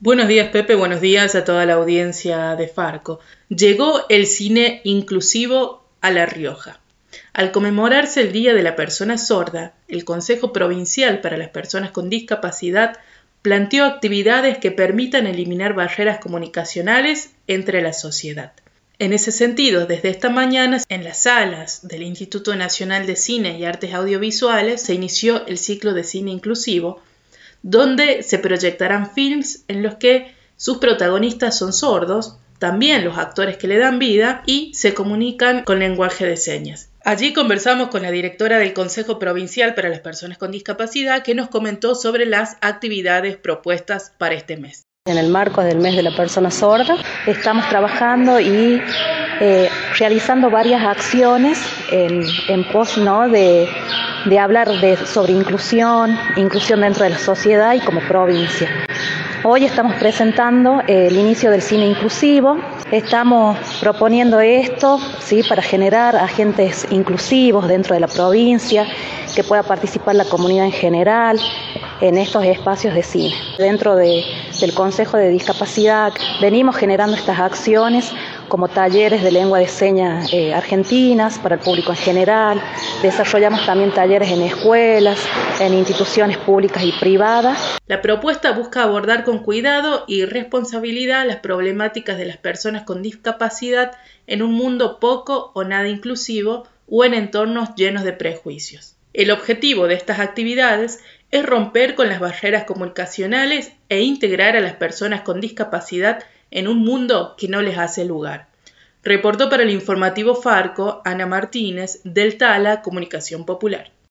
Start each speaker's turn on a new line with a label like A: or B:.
A: Buenos días, Pepe, buenos días a toda la audiencia de Farco. Llegó el cine inclusivo a La Rioja. Al conmemorarse el Día de la Persona Sorda, el Consejo Provincial para las Personas con Discapacidad planteó actividades que permitan eliminar barreras comunicacionales entre la sociedad. En ese sentido, desde esta mañana, en las salas del Instituto Nacional de Cine y Artes Audiovisuales, se inició el ciclo de cine inclusivo, donde se proyectarán films en los que sus protagonistas son sordos, también los actores que le dan vida, y se comunican con lenguaje de señas. Allí conversamos con la directora del Consejo Provincial para las Personas con Discapacidad, que nos comentó sobre las actividades propuestas para este mes.
B: En el marco del mes de la persona sorda, estamos trabajando y realizando varias acciones en pos, ¿no?, de hablar sobre inclusión dentro de la sociedad y como provincia. Hoy estamos presentando el inicio del cine inclusivo. Estamos proponiendo esto, ¿sí?, para generar agentes inclusivos dentro de la provincia, que pueda participar la comunidad en general en estos espacios de cine. Dentro del Consejo de Discapacidad venimos generando estas acciones como talleres de lengua de señas argentinas para el público en general. Desarrollamos también talleres en escuelas, en instituciones públicas y privadas.
A: La propuesta busca abordar con cuidado y responsabilidad las problemáticas de las personas con discapacidad en un mundo poco o nada inclusivo o en entornos llenos de prejuicios. El objetivo de estas actividades es romper con las barreras comunicacionales e integrar a las personas con discapacidad en un mundo que no les hace lugar. Reportó para el informativo Farco Ana Martínez, del Tala Comunicación Popular.